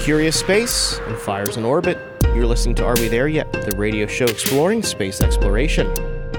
Curious Space and Fires in Orbit. You're listening to Are We There Yet? The radio show exploring space exploration.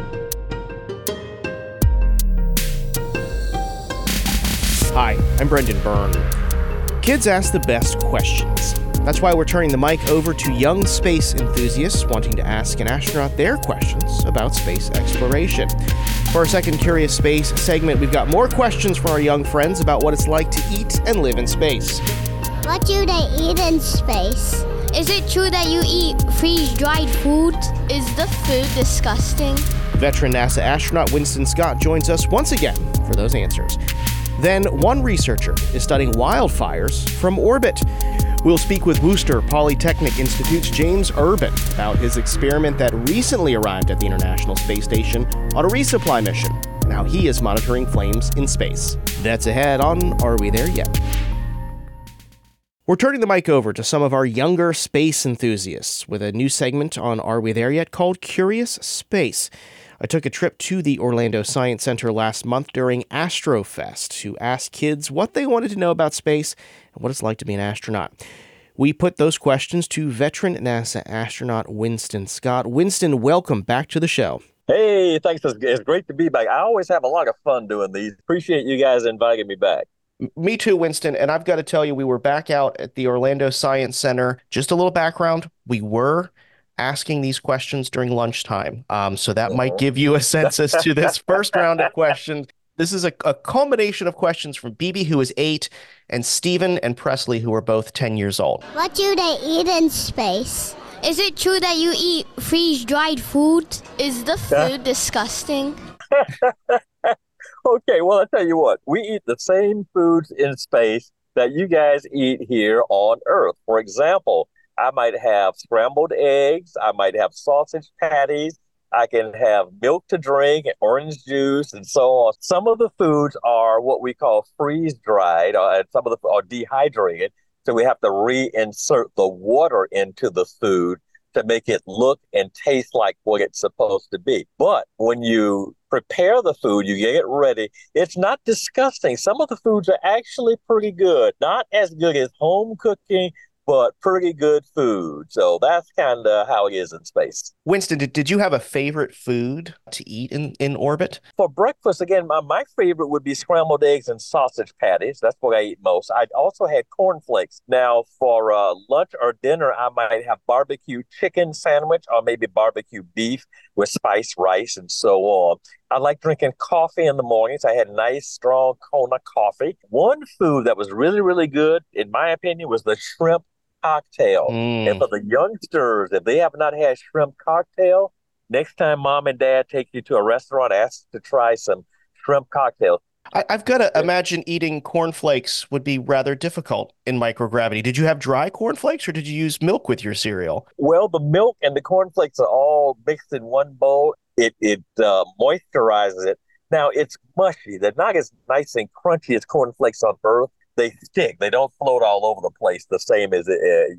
Hi, I'm Brendan Byrne. Kids ask the best questions. That's why we're turning the mic over to young space enthusiasts wanting to ask an astronaut their questions about space exploration. For our second Curious Space segment, we've got more questions from our young friends about what it's like to eat and live in space. What do they eat in space? Is it true that you eat freeze-dried food? Is the food disgusting? Veteran NASA astronaut Winston Scott joins us once again for those answers. Then, one researcher is studying wildfires from orbit. We'll speak with Worcester Polytechnic Institute's James Urban about his experiment that recently arrived at the International Space Station on a resupply mission and how he is monitoring flames in space. That's ahead on Are We There Yet? We're turning the mic over to some of our younger space enthusiasts with a new segment on Are We There Yet called Curious Space. I took a trip to the Orlando Science Center last month during AstroFest to ask kids what they wanted to know about space and what it's like to be an astronaut. We put those questions to veteran NASA astronaut Winston Scott. Winston, welcome back to the show. Hey, thanks. It's great to be back. I always have a lot of fun doing these. Appreciate you guys inviting me back. Me too, Winston. And I've got to tell you, we were back out at the Orlando Science Center. Just a little background. We were asking these questions during lunchtime. So that might give you a sense as to this first round of questions. This is a culmination of questions from BB, who is 8, and Stephen and Presley, who are both 10 years old. What do they eat in space? Is it true that you eat freeze-dried food? Is the food disgusting? Okay, well, I'll tell you what. We eat the same foods in space that you guys eat here on Earth. For example, I might have scrambled eggs. I might have sausage patties. I can have milk to drink, orange juice, and so on. Some of the foods are what we call freeze-dried, and some of them are dehydrated. So we have to reinsert the water into the food to make it look and taste like what it's supposed to be. But when you prepare the food, you get it ready, it's not disgusting. Some of the foods are actually pretty good. Not as good as home cooking, but pretty good food. So that's kind of how it is in space. Winston, did you have a favorite food to eat in orbit? For breakfast, again, my favorite would be scrambled eggs and sausage patties. That's what I eat most. I also had cornflakes. Now, for lunch or dinner, I might have barbecue chicken sandwich or maybe barbecue beef with spiced rice and so on. I like drinking coffee in the mornings. I had nice, strong Kona coffee. One food that was really, really good, in my opinion, was the shrimp cocktail. And for the youngsters, if they have not had shrimp cocktail, next time mom and dad take you to a restaurant, ask to try some shrimp cocktails. I've got to imagine eating cornflakes would be rather difficult in microgravity. Did you have dry cornflakes or did you use milk with your cereal? Well, the milk and the cornflakes are all mixed in one bowl. It moisturizes it. Now, it's mushy. They're not as nice and crunchy as cornflakes on Earth. They stick. They don't float all over the place the same as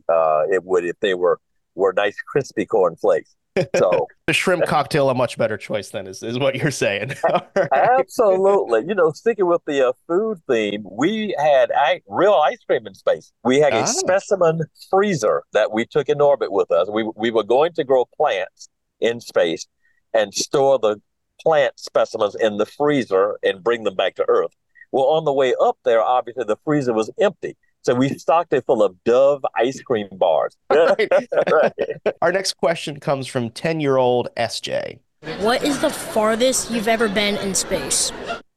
it would if they were nice, crispy cornflakes. So the shrimp cocktail, a much better choice then, is what you're saying. Right. Absolutely. Sticking with the food theme, we had real ice cream in space. We had a specimen freezer that we took in orbit with us. We were going to grow plants in space and store the plant specimens in the freezer and bring them back to Earth. Well, on the way up there, obviously, the freezer was empty. So we stocked it full of Dove ice cream bars. Right. Our next question comes from 10-year-old SJ. What is the farthest you've ever been in space?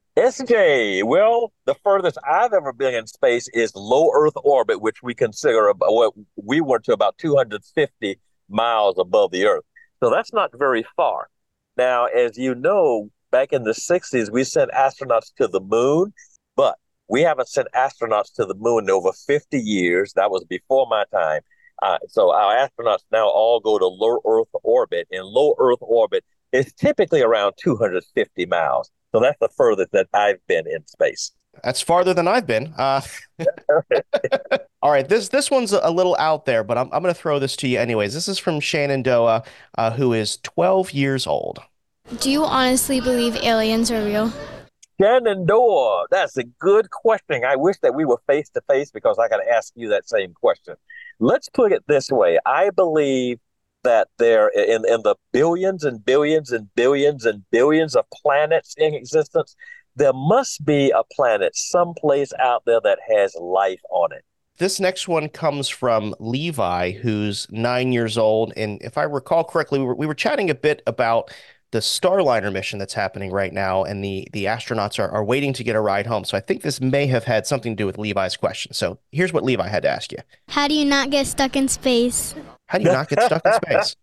SJ, well, the furthest I've ever been in space is low Earth orbit, which we consider what we went to about 250 miles above the Earth. So that's not very far. Now, as you know, back in the 60s, we sent astronauts to the moon, but we haven't sent astronauts to the moon in over 50 years. That was before my time. So our astronauts now all go to low Earth orbit, and low Earth orbit is typically around 250 miles. So that's the furthest that I've been in space. That's farther than I've been. All right, this one's a little out there, but I'm going to throw this to you anyways. This is from Shenandoah, who is 12 years old. Do you honestly believe aliens are real? Shenandoah, that's a good question. I wish that we were face to face because I got to ask you that same question. Let's put it this way. I believe that there in the billions and billions and billions and billions of planets in existence, there must be a planet someplace out there that has life on it. This next one comes from Levi, who's 9 years old. And if I recall correctly, we were chatting a bit about the Starliner mission that's happening right now, and the astronauts are waiting to get a ride home. So I think this may have had something to do with Levi's question. So here's what Levi had to ask you. How do you not get stuck in space? How do you not get stuck in space?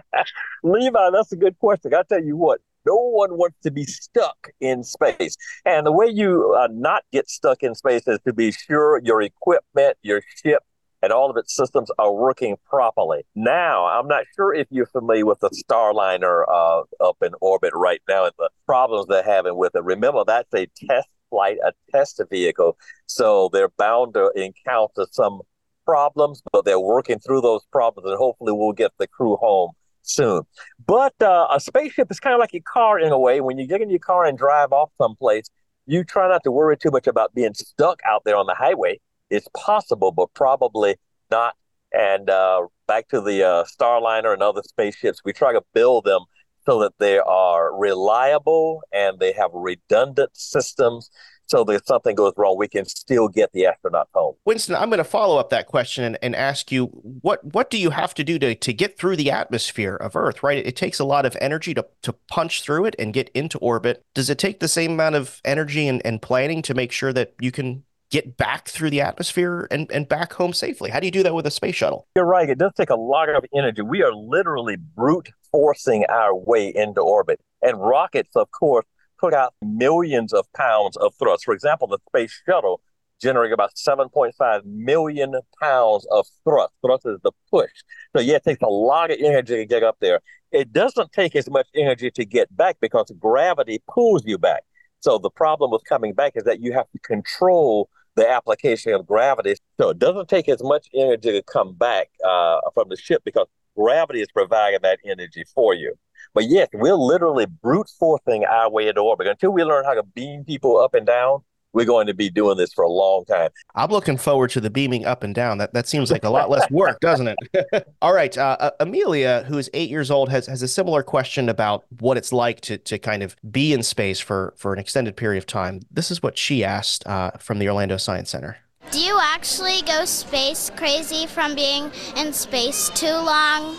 Levi, that's a good question. I'll tell you what, no one wants to be stuck in space. And the way you not get stuck in space is to be sure your equipment, your ship, and all of its systems are working properly. Now, I'm not sure if you're familiar with the Starliner up in orbit right now and the problems they're having with it. Remember, that's a test flight, a test vehicle. So they're bound to encounter some problems, but they're working through those problems, and hopefully we'll get the crew home soon. But a spaceship is kind of like your car in a way. When you get in your car and drive off someplace, you try not to worry too much about being stuck out there on the highway. It's possible, but probably not. And back to the Starliner and other spaceships, we try to build them so that they are reliable and they have redundant systems, so that if something goes wrong, we can still get the astronauts home. Winston, I'm going to follow up that question and ask you, what do you have to do to get through the atmosphere of Earth, right? It takes a lot of energy to punch through it and get into orbit. Does it take the same amount of energy and planning to make sure that you can get back through the atmosphere and back home safely? How do you do that with a space shuttle? You're right. It does take a lot of energy. We are literally brute forcing our way into orbit. And rockets, of course, put out millions of pounds of thrust. For example, the space shuttle generating about 7.5 million pounds of thrust. Thrust is the push. So yeah, it takes a lot of energy to get up there. It doesn't take as much energy to get back because gravity pulls you back. So the problem with coming back is that you have to control the application of gravity. So it doesn't take as much energy to come back from the ship because gravity is providing that energy for you. But yes, we're literally brute forcing our way into orbit. Until we learn how to beam people up and down, we're going to be doing this for a long time. I'm looking forward to the beaming up and down. That seems like a lot less work, doesn't it? All right. Amelia, who is 8 years old, has a similar question about what it's like to kind of be in space for an extended period of time. This is what she asked from the Orlando Science Center. Do you actually go space crazy from being in space too long?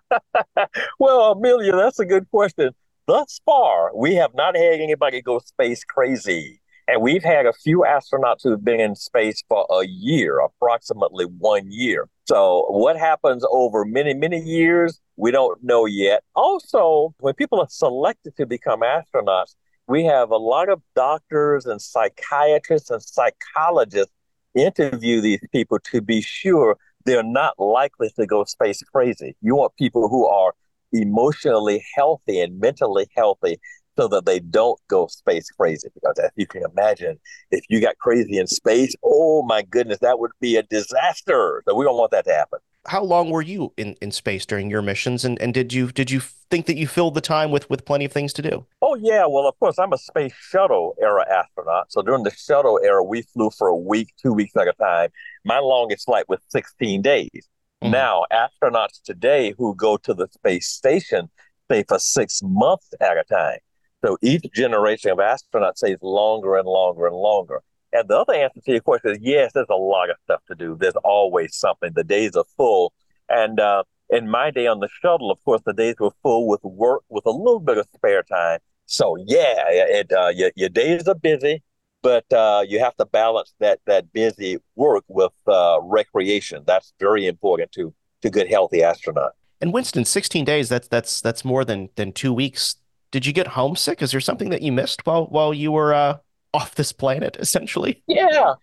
Well, Amelia, that's a good question. Thus far, we have not had anybody go space crazy. And we've had a few astronauts who've been in space for a year, approximately 1 year. So what happens over many, many years, we don't know yet. Also, when people are selected to become astronauts, we have a lot of doctors and psychiatrists and psychologists interview these people to be sure they're not likely to go space crazy. You want people who are emotionally healthy and mentally healthy so that they don't go space crazy. Because as you can imagine, if you got crazy in space, oh my goodness, that would be a disaster. So we don't want that to happen. How long were you in space during your missions? And did you think that you filled the time with plenty of things to do? Oh, yeah. Well, of course, I'm a space shuttle era astronaut. So during the shuttle era, we flew for a week, 2 weeks at a time. My longest flight was 16 days. Mm-hmm. Now, astronauts today who go to the space station stay for 6 months at a time. So each generation of astronauts stays longer and longer and longer. And the other answer to your question is, yes, there's a lot of stuff to do. There's always something. The days are full. And in my day on the shuttle, of course, the days were full with work, with a little bit of spare time. So, yeah, your days are busy, but you have to balance that busy work with recreation. That's very important to good, healthy astronauts. And Winston, 16 days, that's more than 2 weeks. Did you get homesick? Is there something that you missed while you were off this planet, essentially? Yeah.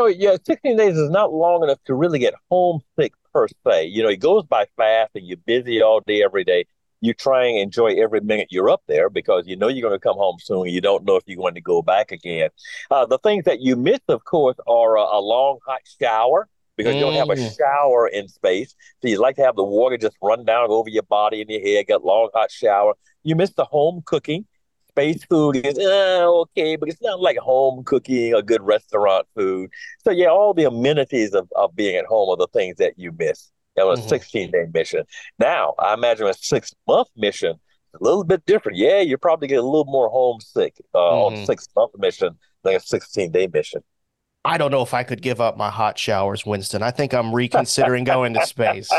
16 days is not long enough to really get homesick per se. It goes by fast and you're busy all day, every day. You try and enjoy every minute you're up there because you know you're going to come home soon. You don't know if you're going to go back again. The things that you miss, of course, are a long, hot shower, because you don't have a shower in space. So you like to have the water just run down over your body and your head, get a long, hot shower. You miss the home cooking. space food is okay, but it's not like home cooking or good restaurant food. So yeah, all the amenities of being at home are the things that you miss. That was a 16-day mission. Now, I imagine a 6-month mission, a little bit different. Yeah, you probably get a little more homesick on a 6-month mission than a 16-day mission. I don't know if I could give up my hot showers, Winston. I think I'm reconsidering going to space.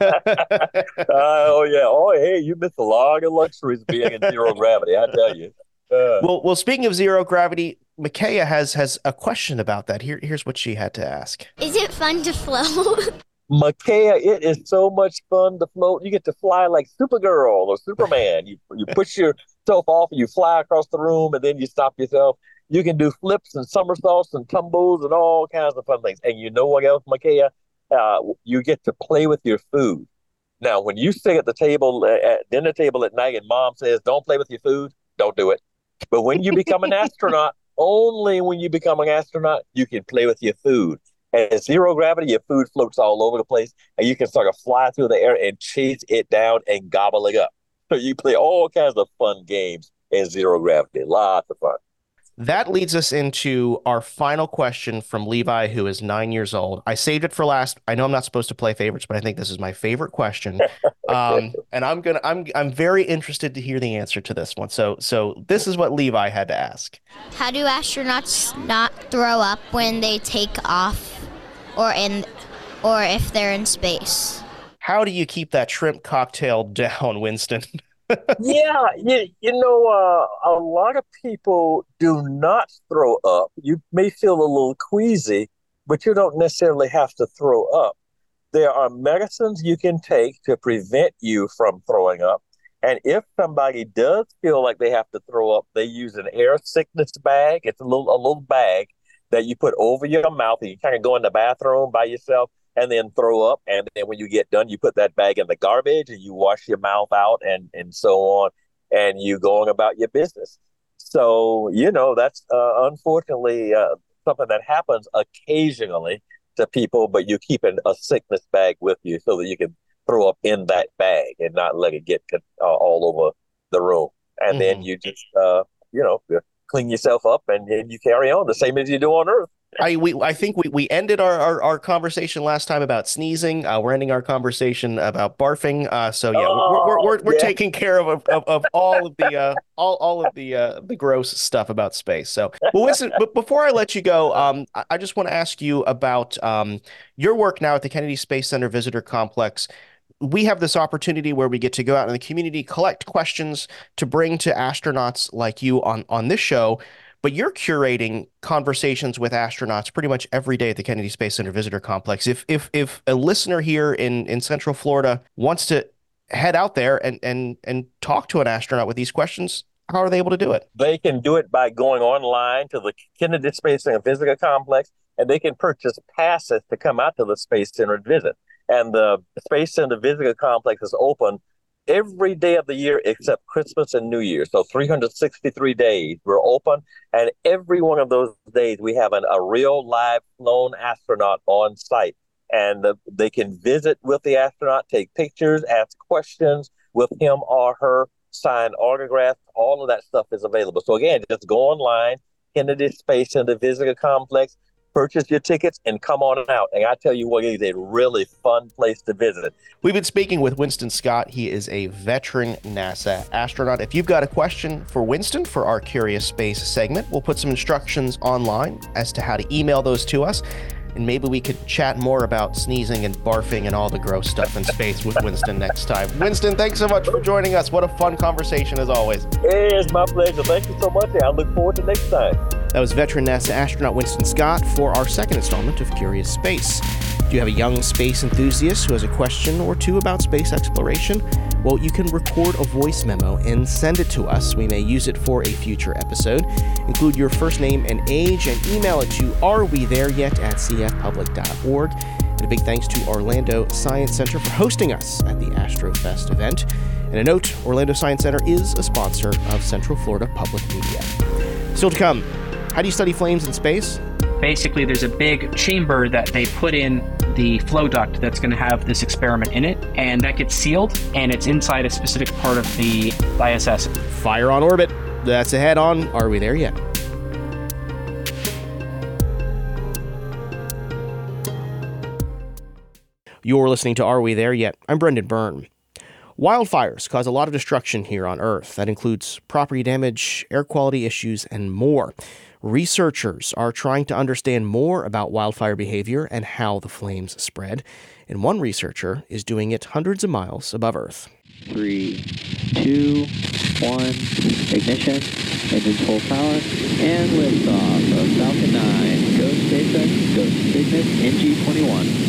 Oh, yeah. Oh, hey, you missed a lot of luxuries being in zero gravity, I tell you. Well, speaking of zero gravity, Micaiah has a question about that. Here's what she had to ask. Is it fun to float? Micaiah, it is so much fun to float. You get to fly like Supergirl or Superman. You push yourself off and you fly across the room and then you stop yourself. You can do flips and somersaults and tumbles and all kinds of fun things. And you know what else, Micaiah? You get to play with your food. Now, when you sit at the table, at dinner table at night and mom says, don't play with your food, don't do it. But when you become an astronaut, only when you become an astronaut, you can play with your food. And in zero gravity, your food floats all over the place and you can sort of fly through the air and chase it down and gobble it up. So you play all kinds of fun games in zero gravity. Lots of fun. That leads us into our final question from Levi, who is 9 years old. I saved it for last. I know I'm not supposed to play favorites, but I think this is my favorite question. And I'm very interested to hear the answer to this one. So this is what Levi had to ask. How do astronauts not throw up when they take off or if they're in space? How do you keep that shrimp cocktail down, Winston? Yeah, a lot of people do not throw up. You may feel a little queasy, but you don't necessarily have to throw up. There are medicines you can take to prevent you from throwing up. And if somebody does feel like they have to throw up, they use an air sickness bag. It's a little bag that you put over your mouth and you kind of go in the bathroom by yourself and then throw up. And then when you get done, you put that bag in the garbage and you wash your mouth out and so on, and you going about your business. So, that's unfortunately something that happens occasionally to people, but you keep a sickness bag with you so that you can throw up in that bag and not let it get all over the room. And then you just, clean yourself up and you carry on the same as you do on Earth. I think we ended our conversation last time about sneezing. We're ending our conversation about barfing. So yeah, we're taking care of all of the gross stuff about space. So, well, Winston, but before I let you go, I just want to ask you about your work now at the Kennedy Space Center Visitor Complex. We have this opportunity where we get to go out in the community, collect questions to bring to astronauts like you on this show. But you're curating conversations with astronauts pretty much every day at the Kennedy Space Center Visitor Complex. If a listener here in Central Florida wants to head out there and talk to an astronaut with these questions, how are they able to do it? They can do it by going online to the Kennedy Space Center Visitor Complex, and they can purchase passes to come out to the Space Center and visit. And the Space Center Visitor Complex is open every day of the year except Christmas and New Year. So 363 days we're open. And every one of those days we have a real live flown astronaut on site. And they can visit with the astronaut, take pictures, ask questions with him or her, sign autographs. All of that stuff is available. So again, just go online, Kennedy Space Center Visitor Complex, purchase your tickets and come on out. And I tell you what, it is a really fun place to visit. We've been speaking with Winston Scott. He is a veteran NASA astronaut. If you've got a question for Winston for our Curious Space segment, we'll put some instructions online as to how to email those to us. And maybe we could chat more about sneezing and barfing and all the gross stuff in space with Winston next time. Winston, thanks so much for joining us. What a fun conversation as always. It's my pleasure. Thank you so much. I look forward to next time. That was veteran NASA astronaut Winston Scott for our second installment of Curious Space. Do you have a young space enthusiast who has a question or two about space exploration? Well, you can record a voice memo and send it to us. We may use it for a future episode. Include your first name and age and email it to arewethereyet@cfpublic.org. And a big thanks to Orlando Science Center for hosting us at the AstroFest event. And a note, Orlando Science Center is a sponsor of Central Florida Public Media. Still to come, how do you study flames in space? Basically, there's a big chamber that they put in the flow duct that's going to have this experiment in it, and that gets sealed, and it's inside a specific part of the ISS. Fire on Orbit. That's ahead on Are We There Yet? You're listening to Are We There Yet? I'm Brendan Byrne. Wildfires cause a lot of destruction here on Earth. That includes property damage, air quality issues, and more. Researchers are trying to understand more about wildfire behavior and how the flames spread. And one researcher is doing it hundreds of miles above Earth. 3, 2, 1, ignition, engines full power, and liftoff of Falcon 9. Go SpaceX, go Cygnus, NG-21.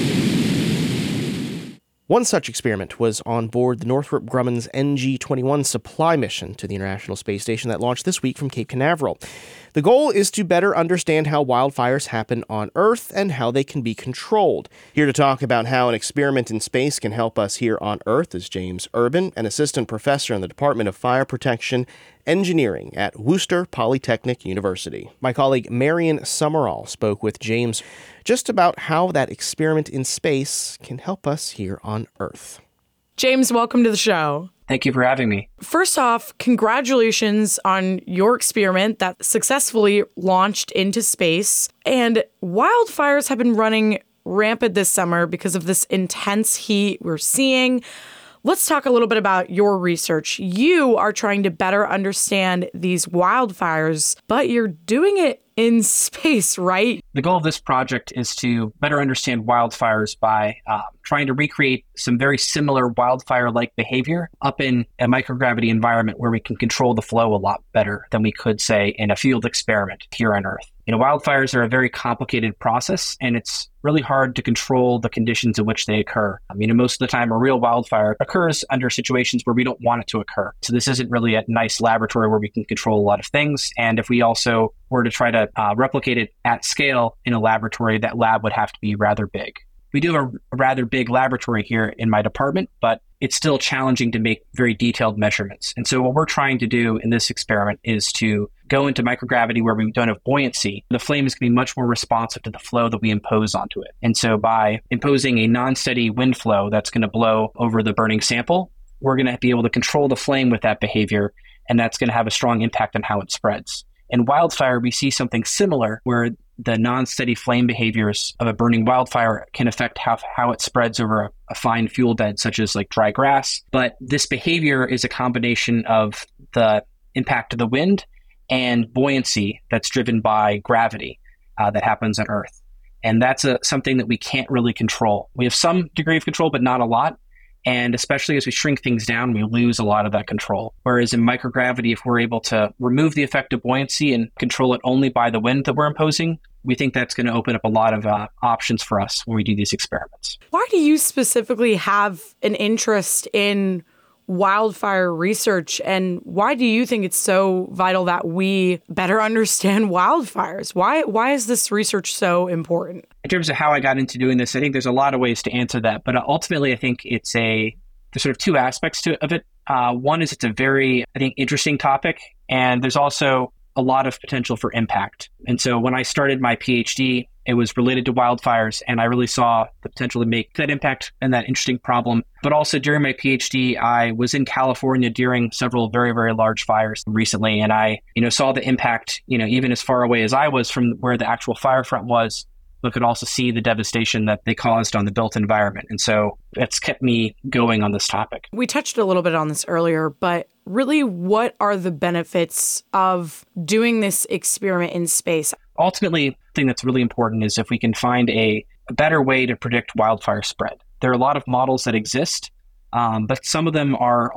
One such experiment was on board the Northrop Grumman's NG-21 supply mission to the International Space Station that launched this week from Cape Canaveral. The goal is to better understand how wildfires happen on Earth and how they can be controlled. Here to talk about how an experiment in space can help us here on Earth is James Urban, an assistant professor in the Department of Fire Protection Engineering at Worcester Polytechnic University. My colleague Marion Summerall spoke with James just about how that experiment in space can help us here on Earth. James, welcome to the show. Thank you for having me. First off, congratulations on your experiment that successfully launched into space. And wildfires have been running rampant this summer because of this intense heat we're seeing. Let's talk a little bit about your research. You are trying to better understand these wildfires, but you're doing it in space, right? The goal of this project is to better understand wildfires by trying to recreate some very similar wildfire-like behavior up in a microgravity environment where we can control the flow a lot better than we could, say, in a field experiment here on Earth. Wildfires are a very complicated process, and it's really hard to control the conditions in which they occur. Most of the time, a real wildfire occurs under situations where we don't want it to occur. So this isn't really a nice laboratory where we can control a lot of things. And if we also were to try to replicate it at scale in a laboratory, that lab would have to be rather big. We do have a rather big laboratory here in my department, but it's still challenging to make very detailed measurements. And so what we're trying to do in this experiment is to go into microgravity where we don't have buoyancy. The flame is going to be much more responsive to the flow that we impose onto it. And so by imposing a non-steady wind flow that's going to blow over the burning sample, we're going to be able to control the flame with that behavior, and that's going to have a strong impact on how it spreads. In wildfire, we see something similar where the non-steady flame behaviors of a burning wildfire can affect how it spreads over a fine fuel bed, such as like dry grass. But this behavior is a combination of the impact of the wind and buoyancy that's driven by gravity that happens on Earth. And that's something that we can't really control. We have some degree of control, but not a lot. And especially as we shrink things down, we lose a lot of that control. Whereas in microgravity, if we're able to remove the effect of buoyancy and control it only by the wind that we're imposing, we think that's going to open up a lot of options for us when we do these experiments. Why do you specifically have an interest in wildfire research, and why do you think it's so vital that we better understand wildfires? Why is this research so important? In terms of how I got into doing this, I think there's a lot of ways to answer that, but ultimately I think there's sort of two aspects of it. One is it's a very, I think, interesting topic, and there's also a lot of potential for impact. And so when I started my PhD, it was related to wildfires, and I really saw the potential to make that impact and that interesting problem. But also during my PhD, I was in California during several very, very large fires recently, and I, saw the impact, even as far away as I was from where the actual fire front was, but could also see the devastation that they caused on the built environment. And so it's kept me going on this topic. We touched a little bit on this earlier, but really, what are the benefits of doing this experiment in space? Ultimately, the thing that's really important is if we can find a better way to predict wildfire spread. There are a lot of models that exist, but some of them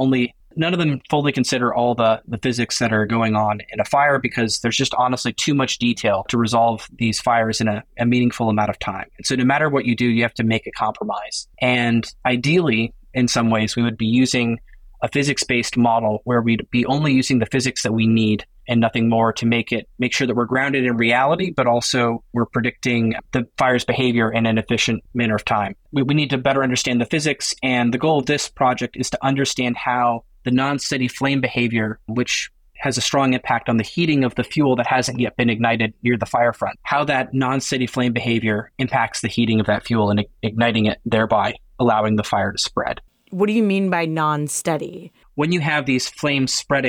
none of them fully consider all the physics that are going on in a fire because there's just honestly too much detail to resolve these fires in a meaningful amount of time. And so no matter what you do, you have to make a compromise. And ideally, in some ways, we would be using a physics-based model where we'd be only using the physics that we need and nothing more to make sure that we're grounded in reality, but also we're predicting the fire's behavior in an efficient manner of time. We need to better understand the physics, and the goal of this project is to understand how the non-steady flame behavior, which has a strong impact on the heating of the fuel that hasn't yet been ignited near the fire front, how that non-steady flame behavior impacts the heating of that fuel and igniting it, thereby allowing the fire to spread. What do you mean by non-steady? When you have these flames spreading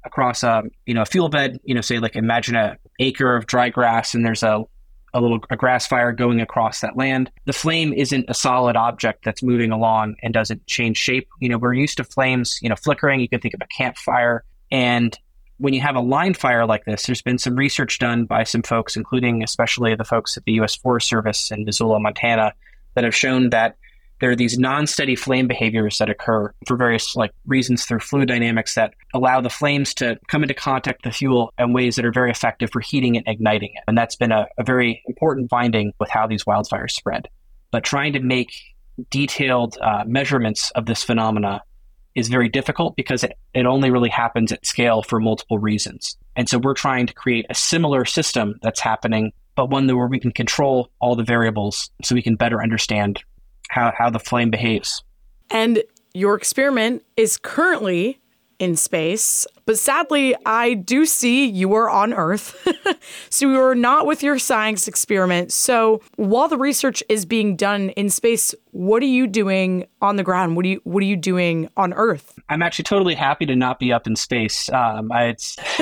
across a fuel bed, say like imagine an acre of dry grass and there's a grass fire going across that land. The flame isn't a solid object that's moving along and doesn't change shape. We're used to flames, flickering. You can think of a campfire. And when you have a line fire like this, there's been some research done by some folks, including especially the folks at the U.S. Forest Service in Missoula, Montana, that have shown that there are these non-steady flame behaviors that occur for various reasons through fluid dynamics that allow the flames to come into contact with the fuel in ways that are very effective for heating and igniting it. And that's been a very important finding with how these wildfires spread. But trying to make detailed measurements of this phenomena is very difficult because it only really happens at scale for multiple reasons. And so we're trying to create a similar system that's happening, but one where we can control all the variables so we can better understand how the flame behaves. And your experiment is currently in space, but sadly, I do see you are on Earth. So you are not with your science experiment. So while the research is being done in space, what are you doing on the ground? What are you doing on Earth? I'm actually totally happy to not be up in space. Oddly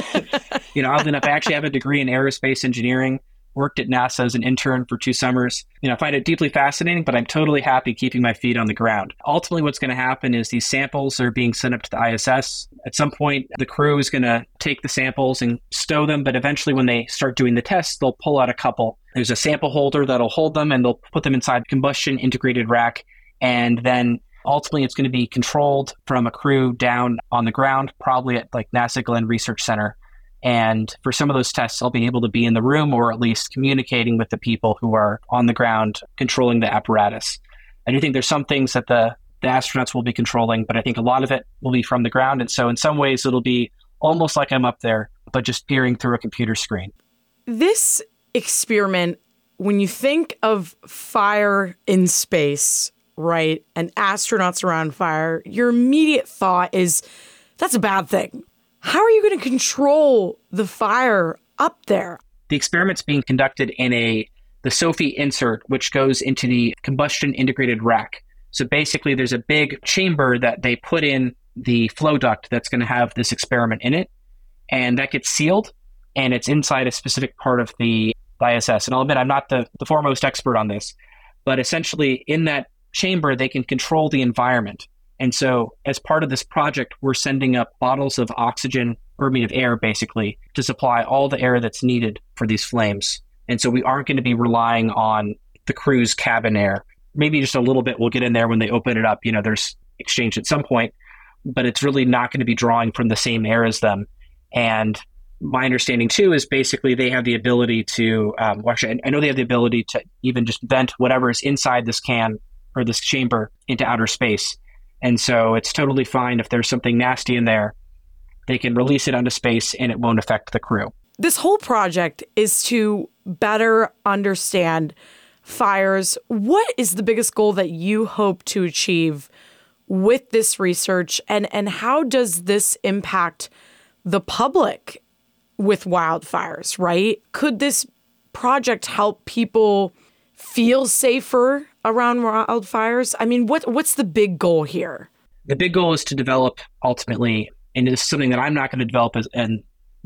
enough, I actually have a degree in aerospace engineering. Worked at NASA as an intern for 2 summers. I find it deeply fascinating, but I'm totally happy keeping my feet on the ground. Ultimately, what's going to happen is these samples are being sent up to the ISS. At some point, the crew is going to take the samples and stow them, but eventually when they start doing the tests, they'll pull out a couple. There's a sample holder that'll hold them, and they'll put them inside the combustion integrated rack, and then ultimately it's going to be controlled from a crew down on the ground, probably at NASA Glenn Research Center. And for some of those tests, I'll be able to be in the room or at least communicating with the people who are on the ground controlling the apparatus. I do think there's some things that the astronauts will be controlling, but I think a lot of it will be from the ground. And so in some ways, it'll be almost like I'm up there, but just peering through a computer screen. This experiment, when you think of fire in space, right, and astronauts around fire, your immediate thought is that's a bad thing. How are you going to control the fire up there? The experiment's being conducted in the SOFI insert, which goes into the combustion integrated rack. So basically, there's a big chamber that they put in the flow duct that's going to have this experiment in it. And that gets sealed, and it's inside a specific part of the ISS. And I'll admit, I'm not the foremost expert on this, but essentially in that chamber, they can control the environment. And so as part of this project, we're sending up bottles of oxygen, or of air, basically, to supply all the air that's needed for these flames. And so we aren't going to be relying on the crew's cabin air. Maybe just a little bit we'll get in there when they open it up. There's exchange at some point, but it's really not going to be drawing from the same air as them. And my understanding, too, is basically they have the ability to, I know they have the ability to even just vent whatever is inside this can or this chamber into outer space. And so it's totally fine if there's something nasty in there, they can release it onto space and it won't affect the crew. This whole project is to better understand fires. What is the biggest goal that you hope to achieve with this research, and how does this impact the public with wildfires, right? Could this project help people feel safer around wildfires? I mean, what's the big goal here? The big goal is to develop ultimately, and this is something that I'm not going to develop in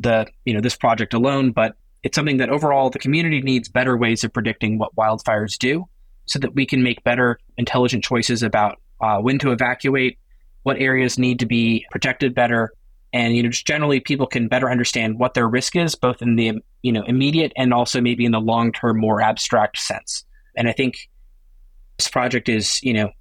this project alone, but it's something that overall the community needs better ways of predicting what wildfires do so that we can make better intelligent choices about when to evacuate, what areas need to be protected better, and just generally people can better understand what their risk is, both in the immediate and also maybe in the long-term, more abstract sense. And I think this project is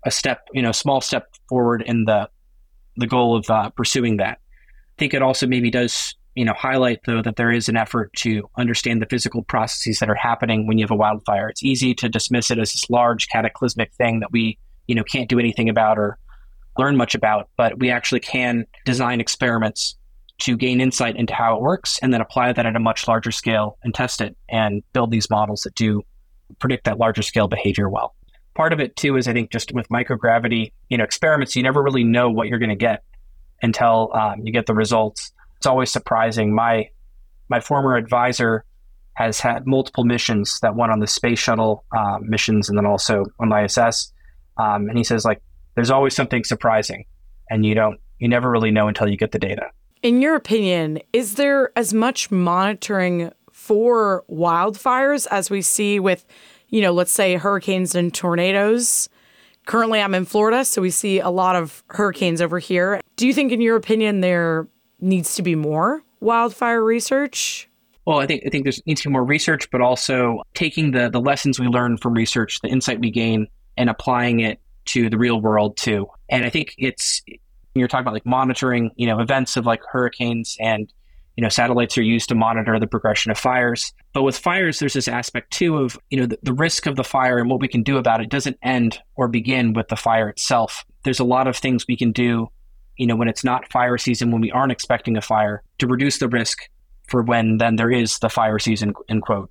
a small step forward in the goal of pursuing that. I think it also maybe does highlight, though, that there is an effort to understand the physical processes that are happening when you have a wildfire. It's easy to dismiss it as this large cataclysmic thing that we can't do anything about or learn much about, but we actually can design experiments to gain insight into how it works and then apply that at a much larger scale and test it and build these models that do predict that larger scale behavior well. Part of it, too, is I think just with microgravity experiments, you never really know what you're going to get until you get the results. It's always surprising. My former advisor has had multiple missions that went on the space shuttle missions and then also on the ISS. And he says, there's always something surprising, and you never really know until you get the data. In your opinion, is there as much monitoring for wildfires as we see with, let's say hurricanes and tornadoes? Currently, I'm in Florida, so we see a lot of hurricanes over here. Do you think, in your opinion, there needs to be more wildfire research? Well, I think there needs to be more research, but also taking the lessons we learn from research, the insight we gain, and applying it to the real world too. And I think you're talking about like monitoring, events of like hurricanes, and satellites are used to monitor the progression of fires. But with fires, there's this aspect too of the risk of the fire and what we can do about it doesn't end or begin with the fire itself. There's a lot of things we can do, when it's not fire season, when we aren't expecting a fire, to reduce the risk for when then there is the fire season, end quote.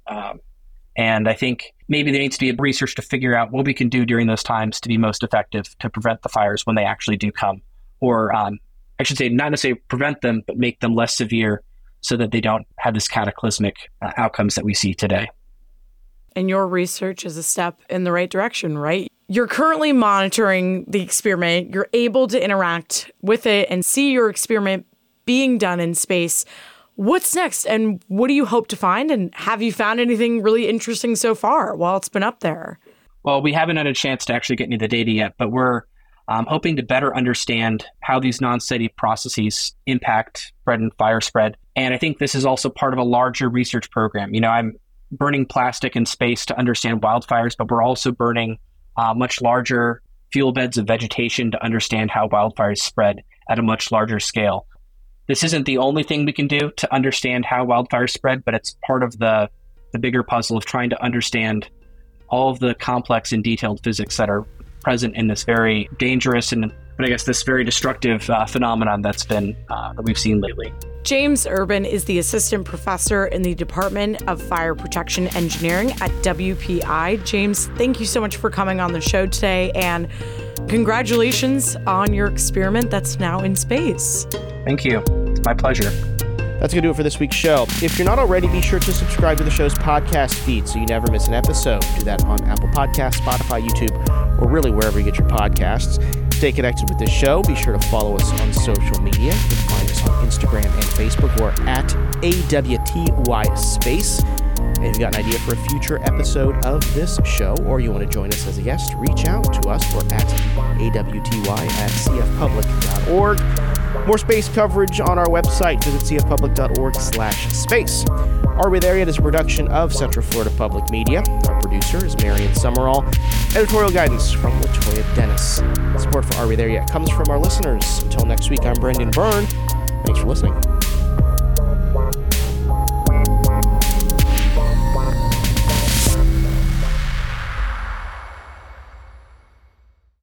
And I think maybe there needs to be research to figure out what we can do during those times to be most effective to prevent the fires when they actually do come. Or I should say, not necessarily prevent them, but make them less severe so that they don't have this cataclysmic outcomes that we see today. And your research is a step in the right direction, right? You're currently monitoring the experiment. You're able to interact with it and see your experiment being done in space. What's next, and what do you hope to find? And have you found anything really interesting so far while it's been up there? Well, we haven't had a chance to actually get any of the data yet, but we're hoping to better understand how these non-steady processes impact fire spread. And I think this is also part of a larger research program. I'm burning plastic in space to understand wildfires, but we're also burning much larger fuel beds of vegetation to understand how wildfires spread at a much larger scale. This isn't the only thing we can do to understand how wildfires spread, but it's part of the bigger puzzle of trying to understand all of the complex and detailed physics that are present in this very dangerous and, I guess, this very destructive phenomenon that we've seen lately. James Urban is the assistant professor in the Department of Fire Protection Engineering at WPI. James, thank you so much for coming on the show today, and congratulations on your experiment that's now in space. Thank you. It's my pleasure. That's going to do it for this week's show. If you're not already, be sure to subscribe to the show's podcast feed so you never miss an episode. Do that on Apple Podcasts, Spotify, YouTube, or really wherever you get your podcasts. Stay connected with this show. Be sure to follow us on social media. You can find us on Instagram and Facebook. We're at AWTY Space. And if you've got an idea for a future episode of this show, or you want to join us as a guest, reach out to us. We're at awty@cfpublic.org. More space coverage on our website. Visit cfpublic.org/space. Are We There Yet is a production of Central Florida Public Media. Our producer is Marion Summerall. Editorial guidance from Latoya Dennis. Support for Are We There Yet comes from our listeners. Until next week, I'm Brendan Byrne. Thanks for listening.